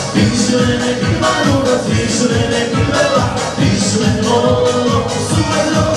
Vincere, viva l'uno, vincere, viva, vincere, oh, su e lo